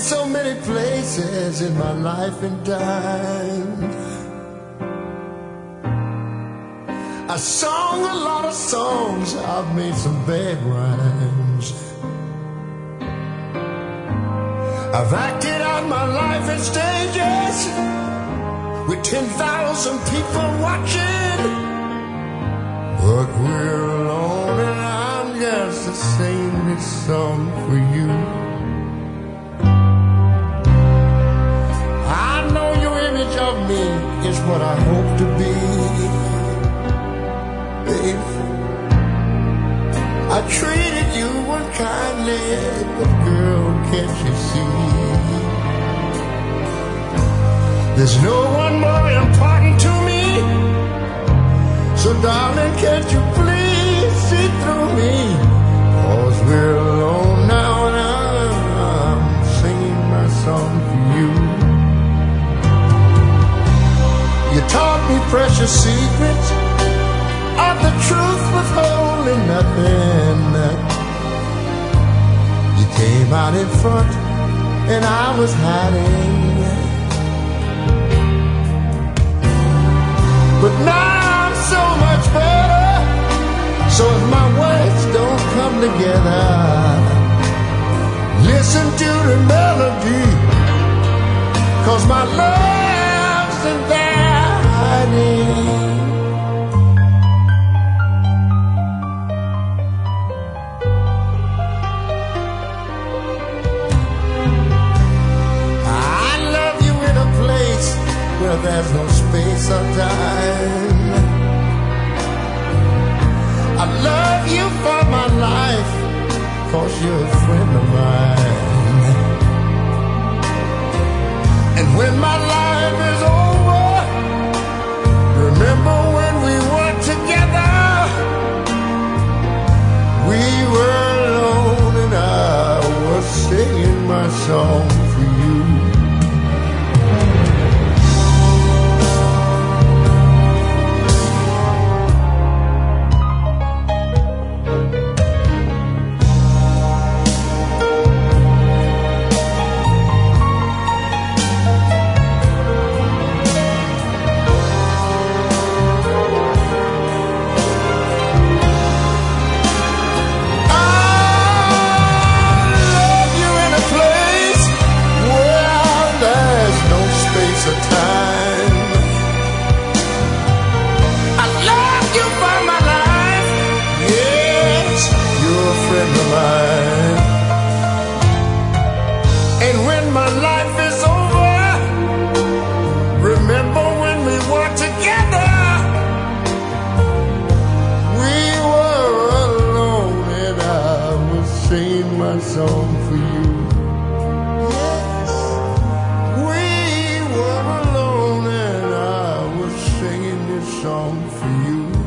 so many places in my life and time. I sung a lot of songs, I've made some bad rhymes. I've acted out my life in stages with 10,000 people watching. But we're alone and I'm just singing this song for you. I know your image of me is what I hope to be, baby. I treated you unkindly, but girl, can't you see? There's no one more important to me. So darling, can't you please see through me? 'Cause we're alone now and I'm singing my song for you. You taught me precious secrets of the truth, withholding nothing. You came out in front and I was hiding. But now I'm so much better. So if my words don't come together, listen to the melody, 'cause my love's in there hiding. I love you in a place where there's no space or time. I love you for my life, 'cause you're a friend of mine. And when my life is over, remember when we were together. We were alone and I was singing my song for you. And when my life is over, remember when we were together. We were alone and I was singing my song for you. Yes, we were alone and I was singing this song for you.